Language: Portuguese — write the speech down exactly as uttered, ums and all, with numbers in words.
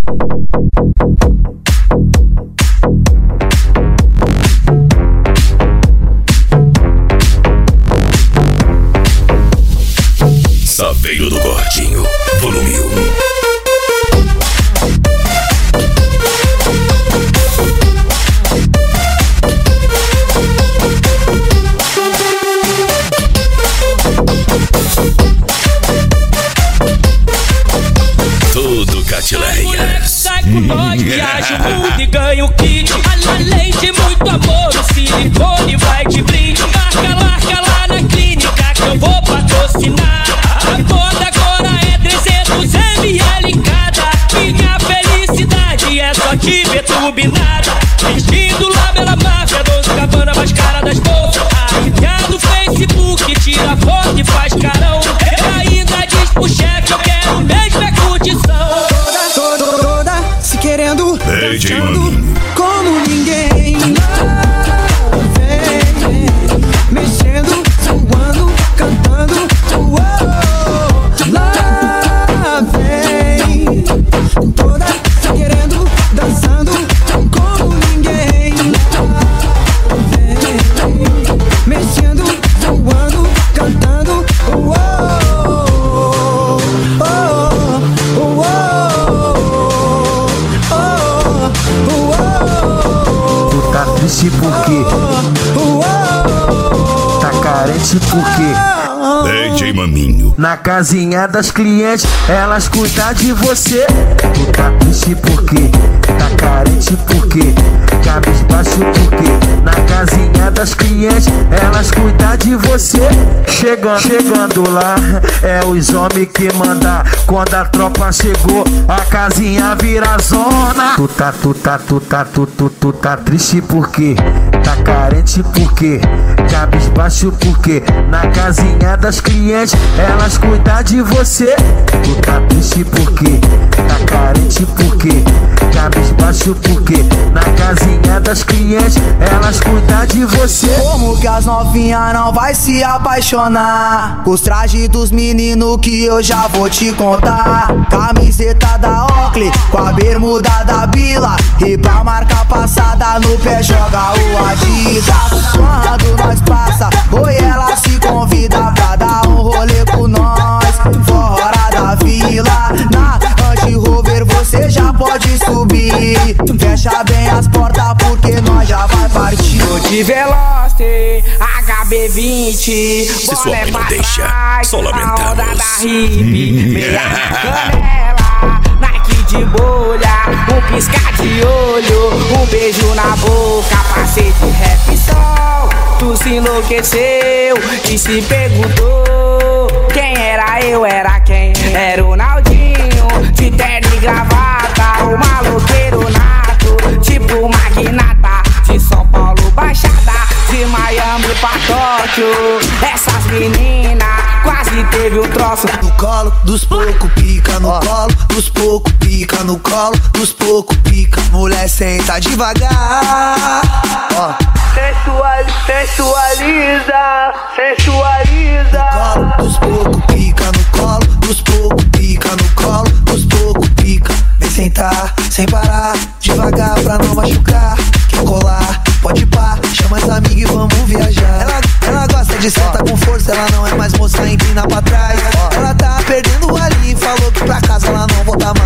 Saveiro do Gordinho, volume um. Tudo Catileia. Sai com nós, viaja o mundo e ganha o kit. Além de muito amor, o silicone vai de brinde. Marca, marca lá na clínica que eu vou patrocinar. A moda agora é trezentos mililitros cada. Minha felicidade é só te ver turbinada. Vestido lá pela máfia, doce cabana mais cara das bolsas. Arrepiado no Facebook, tira foto e faz carão. E ainda diz pro chefe, eu quero mesmo é curtição. Toda, toda, toda se querendo, D J dançando como ninguém. Lá vem, mexendo, suando, cantando. Uou, lá vem, toda se querendo, dançando como ninguém. Lá vem, mexendo, suando, cantando. Uou, oh, oh, oh. Tu tá triste por quê? Tá carente por quê? D J Maminho. Na casinha das clientes, elas cuidam de você. Tu tá triste por quê? Tá carente por quê? Cabisbaixo por quê? Na casinha das clientes, elas cuidam de você. Chegando, chegando lá, é os homens que mandam. Quando a tropa chegou, a casinha vira zona. Tu tá, tu tá, tu tá, tu, tu, tu tá triste por quê? Tá carente por quê? Cabisbaixo por quê? Na casinha das clientes, elas cuidam de você. Tu tá triste por quê? Tá carente por quê? Cabisbaixo por quê? Na casinha das clientes, elas cuidam de você. Como que as novinhas não vai se apaixonar com os trajes dos meninos que eu já vou te contar. Camiseta da Oakley com a bermuda da Bila, e pra marcar passada no pé joga o Adidas. Quando nós passa, oi, ela se convida pra dar um rolê com nós fora da vila. Na Range Rover você já pode subir. Fecha bem as portas porque nós já vai partir. Tô de Veloster, H B vinte. Se sua mãe não deixa, só lamentamos. Meia na canela, Nike de bolha, um piscar de olho, um beijo na boca, capacete rap sol. Tu se enlouqueceu e se perguntou quem era eu, era quem? Era o Naldinho, de terno e gravata, o maloqueiro nato, tipo magnata, de São Paulo Baixada, de Miami pra Tóquio. Essas meninas quase teve um troço. No colo dos pouco pica, no colo dos pouco pica, no colo dos pouco pica. Mulher senta devagar, ó. Sensual, sensualiza, sensualiza. No colo dos pouco pica, no colo dos pouco pica, no colo dos pouco pica. Vem sentar, sem parar, devagar pra não machucar. Quer colar, pode pá, chama as amigas e vamos viajar. Ela, ela gosta de sentar com força, ela não é mais moça, empina pra trás. Ela tá perdendo o ali e falou que pra casa ela não volta mais.